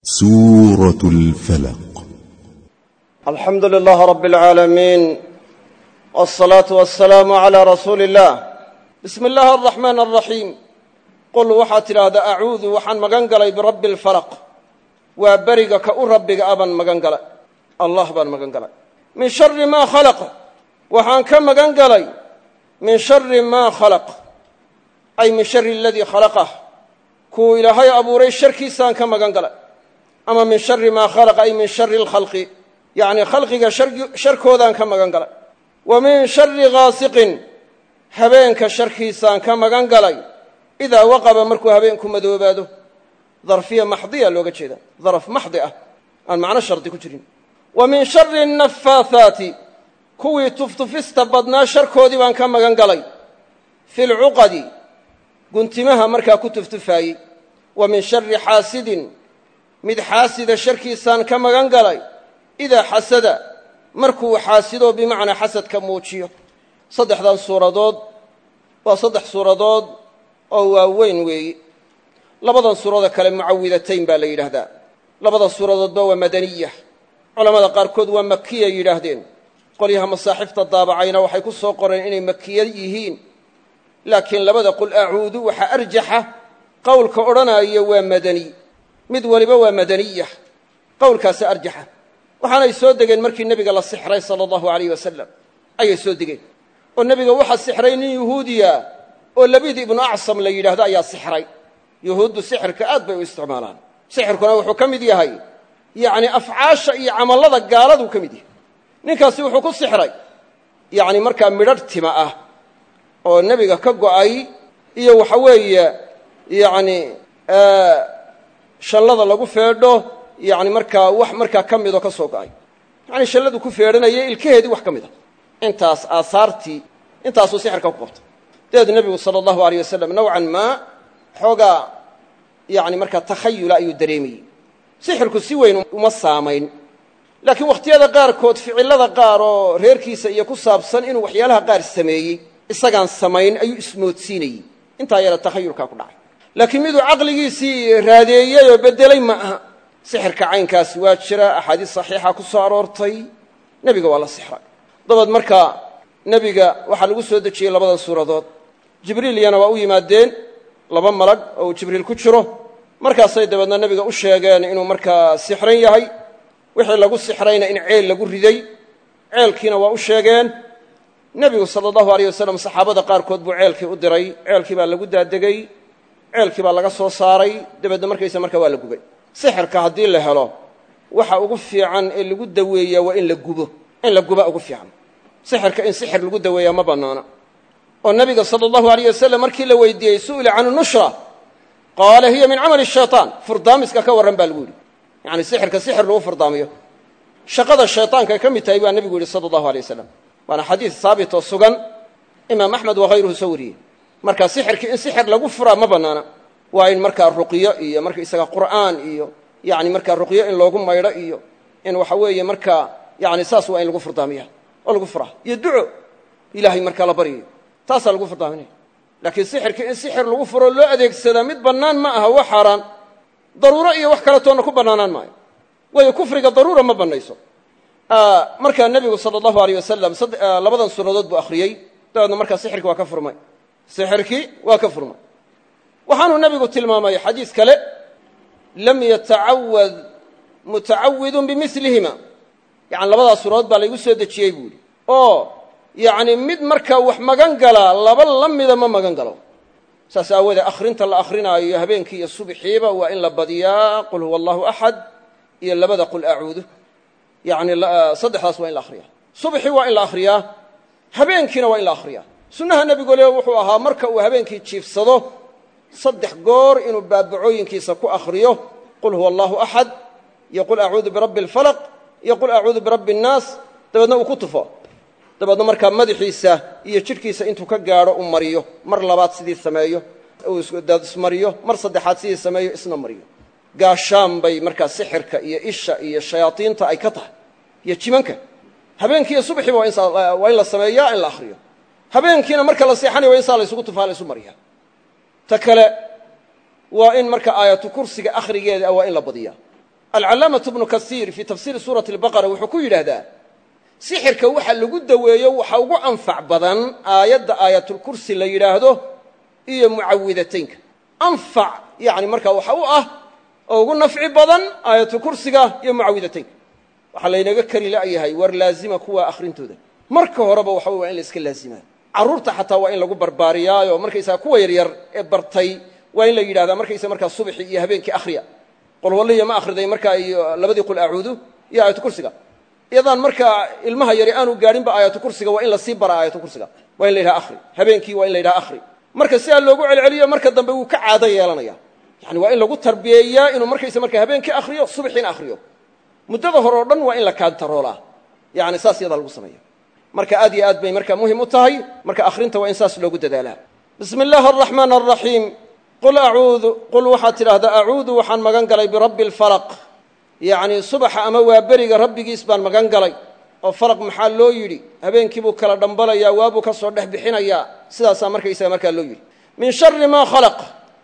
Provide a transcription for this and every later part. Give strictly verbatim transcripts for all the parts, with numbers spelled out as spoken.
سورة الفلق. الحمد لله رب العالمين، والصلاة والسلام على رسول الله. بسم الله الرحمن الرحيم. قل waxaad tidhaahdaa acuudu waxaan magan galay birabbi اlfalaq, waa beriga ka u rabbiga aban magan galay, allah baan magan galay. min shari maa khalaq, waxaan ka magan galay min shari maa khalaq, ay min shari aladii khalaqah, kuu ilaahay abuuray sharkiisaan ka magan galay. ama min shari maa khalaq ay min shari اlkhalqi, yacni khalqiga sharkoodaan ka magan galay. wa min shari gaasiqin, habeenka sharkiisaan ka magan galay idaa waqaba markuu habeenku madoobaado. darfiya maxdiya looga jeeda, daraf maxdi ah aan macno shardi ku jirin. wa min shari nafaathaati, kuwii tuftufista badnaa sharkoodii baan ka magan galay. fi lcuqadi, guntimaha markaa ku tuftufaayey. wa min shari xaasidin, mid xaasida sharkiisaan ka magan galay idaa xasada, markuu xaasido bimacnaa xasadka muujiyo. saddexdan suuradood waa saddex suuradood oo waaweyn weeyi. labadan suurada kale mucawidatayn baa la yidhaahdaa. labada suuradoodba waa madaniya. culammada qaarkood waa makiya yidhaahdeen. qolyaha masaaxifta daabacayna waxay ku soo qoreen inay makiya yihiin, laakiin labada qul acuudu waxaa arjaxa qowlka odhanaya waa madani. mid waliba waa madaniya, qowlkaasi arjaxa. waxaanay soo degeen markii nebiga la sixray sala allahu alayh wasalam ayay soo degeen, oo nebiga waxaa sixray nin yuhuudiya oo labid ibnu acsam la yidhaahdo ayaa sixray. yuhuuddu sixirka aad bay u isticmaalaan. sixirkuna wuxuu ka mid yahay yacni afcaasha iyo camallada gaaladuu ka mid yahay. ninkaasi wuxuu ku sixray yacni markaa midhadh tima ah oo nebiga ka go'ay, iyo waxa weeye yacni shallada lagu feedho, yacni markaa wax markaa ka midoo ka soo go'ay. yacni shalladu ku feedhanayay ilkaheedii wax ka mid a. intaas aasaartii intaasuu sixirka ku qabtay. dabeed nebigu sala allahu alayh wasalam nowcan maa xoogaa yacni markaa takhayula ayuu dareemayey. sixirku si weyn uma saamayn, laakiin wakhtiyada qaarkood ficillada qaar oo reerkiisa iyo ku saabsan inuu waxyaalaha qaar sameeyey isagaan samayn ayuu ismoodsiinayey. intaa yara takhayulkaa ku dhacay, laakiin miduu caqligiisii raadeeyey oo beddelay ma aha. sixirka caynkaasi waa jira, axaadiis saxiixa ku soo aroortay. nebiga waa la sixray. dabeed markaa nebiga waxaa lagu soo dejiyey labadan suuradood. jibriilyana waa u yimaadeen, laba malag oo uu jibriil ku jiro. markaasay dabeedna nebiga u sheegeen inuu markaa sixran yahay, wixii lagu sixrayna in ceel lagu riday. ceelkiina waa u sheegeen. nebigu sala allahu alayh wasalam saxaabada qaarkood buu ceelkii u diray. ceelkii baa lagu daadegey, ceelkii baa laga soo saaray. dabeedna markaysa markaa waa la gubay. sixirka haddii la helo, waxa ugu fiican ee lagu daweeyaa waa in la gubo. in la guba ugu fiican. sixirka in sixir lagu daweeyaa ma bannaana. oo nebiga sala allahu alayh wasalam markii la weydiiyey su'ila can nushra qaala hiya min camali shaytaan, furdaamiska ka warran baa lagu yidhi. yacni sixirka sixir lagu furdaamiyo shaqada shaytaanka ay ka mid tahay baa nebigu yidhi sala allahu alay wasalam. waana xadiis haabit oo sugan, imaam axmed wakayruhu soo wariyey. marka sixirkii in sixir lagu furaa ma bannaana. waa in markaa ruqyo iyo marka isaga qur'aan iyo yacni markaa ruqyo in loogu maydho iyo in waxa weeye markaa yacni saas waa in lagu furdaamiya oo lagu furaa, iyo duco ilaahay markaa la baryayo, taasaa lagu furdaaminaya. laakiin sixirkii in sixir lagu furo loo adeegsadaa mid bannaan ma aha, waa xaaraan. daruuro iyo wax kale toonna ku bannaanaan maayo, waayo kufriga daruura ma bannayso. markaa nebigu sala allahu alayh wasalam labadan suuradood buu akhriyey. dabeedna markaa sixirkii waa ka furmay. sixirkii waa ka furmay. waxaanuu nebigu tilmaamay xadiis kale, lam yatacawad mutacawidun bimilihima. yani labadaas suuradood baa laygu soo dejiyey buu yidhi, oo yacni mid markaa wax magan galaa laba la mida ma magan galo. saas aawoodee akhrinta la akhrinaayo habeenkii iyo subaxiiba waa in la badiyaa qul huwa allahu axad iyo labada qul acuudu. yacni saddexdaas waa in la akhriyaa. subaxii waa in la akhriyaa, habeenkiina waa in la akhriyaa. sunnaha nebigu le wuxuu ahaa marka uu habeenkii jiifsado saddex goor inuu baabacooyinkiisa ku akhriyo qul huwa allahu axad iyo qul acuudu birabbi alfalaq iyo qul acuudu birabbi annaas. dabeedna uu ku tufo. dabeedna markaa madaxiisa iyo jidhkiisa intuu ka gaadho u mariyo, mar labaad sidii sameeyo uu ismariyo, mar saddexaad sidii sameeyo isna mariyo. gaashaan bay markaa sixirka iyo isha iyo shayaadiinta ay ka tahay iyo jimanka. habeenkii iyo subaxiiba waa in la sameeyaa, in la akhriyo. habeenkiina marka la seexanayo waa in saa la ysugu tufaa, la ysu mariyaa. ta kale waa in marka aayatu kursiga akhrigeeda waa in la badiyaa. alcalaamatu ibnu kasiir fii tafsiiri suurati albaqara wuxuu ku yidhaahdaa sixirka waxa lagu daweeyo waxa ugu anfac badan aayadda aayatulkursi la yidhaahdo iyo mucawidataynka anfac yani markaa waxa u ah oo ugu nafci badan aayatulkursiga iyo mucawidataynka waxaa laynaga kari la'yahay war laazima kuwa akhrintooda marka horeba waxa waa in la iska laazimaa carruurta xataa waa in lagu barbaariyaayo markaysaga kuwa yaryar ee bartay waa in la yidhahdaa markaysa markaa subaxii iyo habeenkii akhriya qol walliya ma akhriday markaa iyo labadii qul acuudu iyo aayatukursiga iyadaan markaa ilmaha yari aanu gaadhinba aayatukursiga waa in la sii bara aayatukursiga waa in la yidhaha akhri habeenkii waa in la yidhaha akhri marka sidaa loogu celceliyo marka dambe wuu ka caado yeelanaya yani waa in lagu tarbiyeeyaa inuu markaysa markaa habeenkii akhriyo subaxiina akhriyo muddada hore o dhan waa in la kaantaroolaa yani saas iyadaa lagu sameeya marka aad iyo aad bay marka muhim u tahay marka akhrinta waa in saas loogu dadaalaa bismi illaahi araxmaan araxiim qul acuudu qul waxaad tidhaahdaa acuudu waxaan magan galay birabbi alfalaq yacni subaxa ama waa beriga rabbigiis baan magan galay oo falaq maxaa loo yidhi habeenkii buu kala dhambalayaa waabuu ka soo dhex bixinayaa sidaasaa markaysaga markaa loo yidhi min shari maa khalaq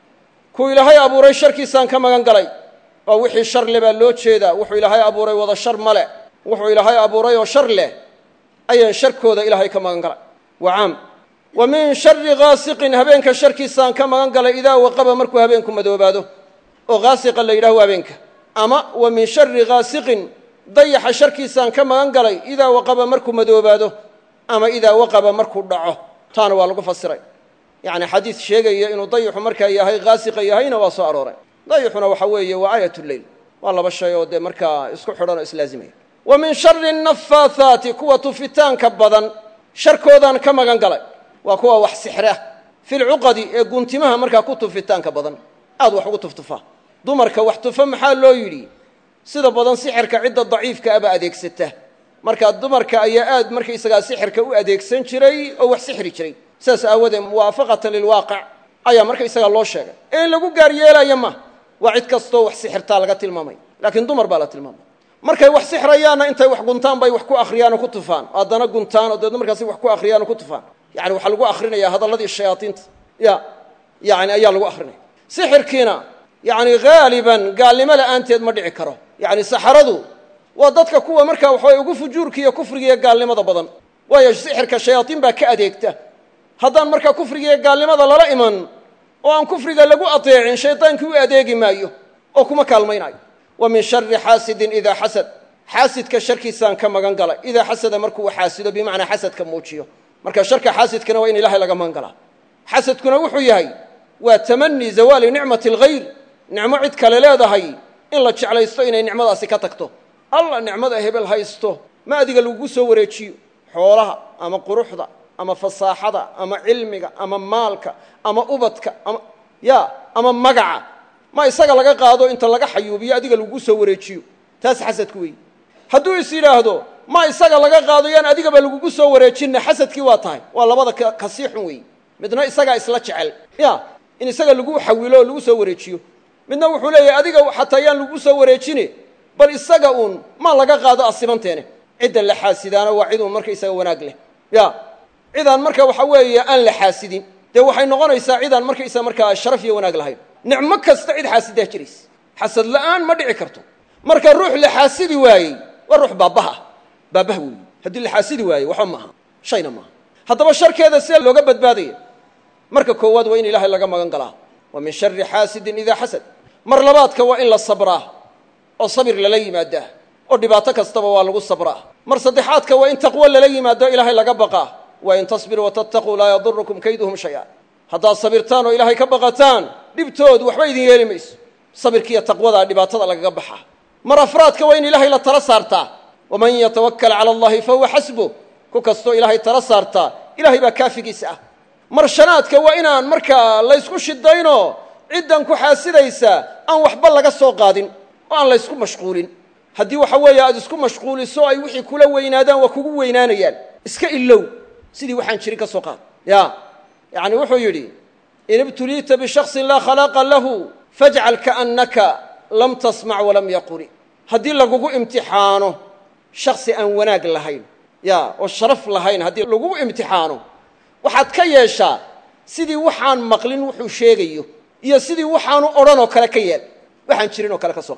kuu ilaahay abuuray sharkiisaan ka magan galay oo wixii shar le baa loo jeedaa wuxuu ilaahay abuuray wada shar ma leh wuxuu ilaahay abuuray oo shar leh ayaan sharkooda ilaahay ka magan galay waa caam wa min shari ghaasiqin habeenka sharkiisaan ka magan galay idaa waqaba markuu habeenku madoobaado oo ghaasiqa la yidhaho habeenka ama wa min shari ghaasiqin dayaxa sharkiisaan ka magan galay idaa waqaba markuu madoobaado ama idaa waqaba markuu dhaco taana waa lagu fasiray yacni xadiis sheegaya inuu dayaxu markaa yahay ghaasiqa yahayna waa soo arooray dayaxuna waxa weeye waa aayatuleyl waa laba shay oo dee markaa isku xidhan oo islaazimaya wa min shari nafaathaati kuwa tufitaanka badan sharkoodaan ka magan galay waa kuwa wax sixra filcuqadi ee guntimaha markaa ku tufitaanka badan aad wax ugu tuftufaa dumarka wax tufa maxaa loo yidhi sida badan sixirka cidda daciifka aba adeegsata markaa dumarka ayaa aad markaysagaa sixirka u adeegsan jiray oo wax sixri jiray sidaas aawadeed muwaafaqatan lilwaaqic ayaa markaysagaa loo sheegay ee in lagu gaar yeelaya ma waa cid kastoo wax sixirtaa laga tilmaamay laakiin dumar baa la tilmaamay markay wax sixrayaanna intay wax guntaan bay wax ku akhriyaan oo ku tufaan haddana guntaan oo deedna markaasi wax ku akhriyaan oo ku tufaan yani waxaa lagu akhrinayaa hadalladii shayaaiinta ya yani ayaa lagu akrinaya sixirkiina yani haaliban gaalnimo la'aanteed ma dhici karo yani saxaradu waa dadka kuwa markaa waxaway ugu fujuurka iyo kufriga iyo gaalnimada badan waayo sixirka shayaaiin baa ka adeegta haddaan markaa kufriga iyo gaalnimada lala iman oo aan kufriga lagu ateecin shaydaankii u adeegi maayo oo kuma kaalmaynayo wa min shari xaasidin idaa xasad xaasidka sharkiisaan ka magan galay idaa xasada markuu xaasido bimacnaa xasadka muujiyo marka sharka xaasidkana waa in ilaahay laga magan galaa xasadkuna wuxuu yahay waa tamani zawaali nicmati alghayr nicmo cid kale leedahay in la jeclaysto inay nicmadaasi ka tagto alla nicmada hebel haysto ma adiga lagugu soo wareejiyo xoolaha ama quruxda ama fasaaxada ama cilmiga ama maalka ama ubadka ama ya ama magaca ma isaga laga qaado inta laga xayuubiyo adiga lagugu soo wareejiyo taas xasadku weeye hadduu is yidhaahdo ma isaga laga qaado yaan adigaba lagugu soo wareejinna xasadkii waa tahay waa labada kasii xun weeye midna isagaa isla jecel ya in isaga lagu xawilo oo lagu soo wareejiyo midna wuxuu leeyahay adiga xataa yaan lagu soo wareejine bal isaga uun ma laga qaado asibanteene cidda la xaasidaana waa cid uun markaysaga wanaag leh ya cidaan marka waxa weeye aan la xaasidin dee waxay noqonaysaa cidaan markaysa markaa sharaf iyo wanaag lahayn nicmo kasta cid xaasidaa jiraysa xasad la'aan ma dhici karto marka ruux la xaasidi waayey waa ruux baabbaha baabbaha weeye haddii la xaasidi waaye waxba maaha shayna maaha haddaba sharkeeda see looga badbaadaya marka koowaad waa in ilaahay laga magan galaa wa min shari xaasidin idaa xasad mar labaadka waa in la sabraa oo sabir lala yimaadaa oo dhibaato kastaba waa lagu sabraa mar saddexaadka waa in taqwo lala yimaado ilaahay laga baqaa wain tasbiruu watattaquu laa yadurukum kayduhum shaya haddaad sabirtaan oo ilaahay ka baqataan dhibtoodu waxba idin yeeli mayso sabirkiiyo taqwadaa dhibaatada lagaga baxaa mar afraadka waa in ilaahay la tala saartaa waman yatawakkal cala allahi fahuwa xasbuh ku kastoo ilaahay tala saartaa ilaahay baa kaafigiisa ah mar shanaadka waa inaan markaa laysku shidaynoo ciddan ku xaasidaysaa aan waxba laga soo qaadin oo aan laysku mashquulin haddii waxa weeye aad isku mashquuliso ay wixii kula weynaadaan waa kugu weynaanayaan iska ilow sidii waxaan jirin ka soo qaad ya yani wuxuu yidhi in ibtuliita bishaksin laa khalaaqa lahu fajcal kaannaka lam tasmac walam yaquli haddii lagugu imtixaano shaksi aan wanaag lahayn ya oo sharaf lahayn haddii lagugu imtixaano waxaad ka yeeshaa sidii waxaan maqlin wuxuu sheegayo iyo sidii waxaanu odhan oo kale ka yeel waxaan jirin oo kale ka soo qaad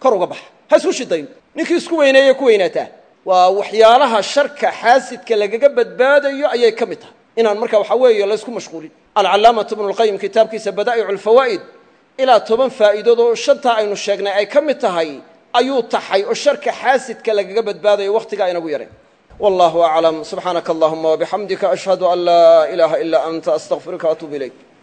kor uga baxa ha isku shidayn ninkii isku weyneeye ku weynaataa waa waxyaalaha sharka xaasidka lagaga badbaadayo ayay ka mid tahay inaan marka waxa weeye la isku mashquulin alcalaamatu ibnu lqayim kitaabkiisa badaa'icu alfawaa'id ilaa toban faa'iidood oo shantaa aynu sheegnay ay ka mid tahay ayuu taxay oo sharka xaasidka lagaga badbaadayo wakhtigaa inagu yaray wallahu aclam subxaanaka allahuma wabixamdika ashhadu an laa ilaaha ilaa anta astaqfiruka waatuubu ilayk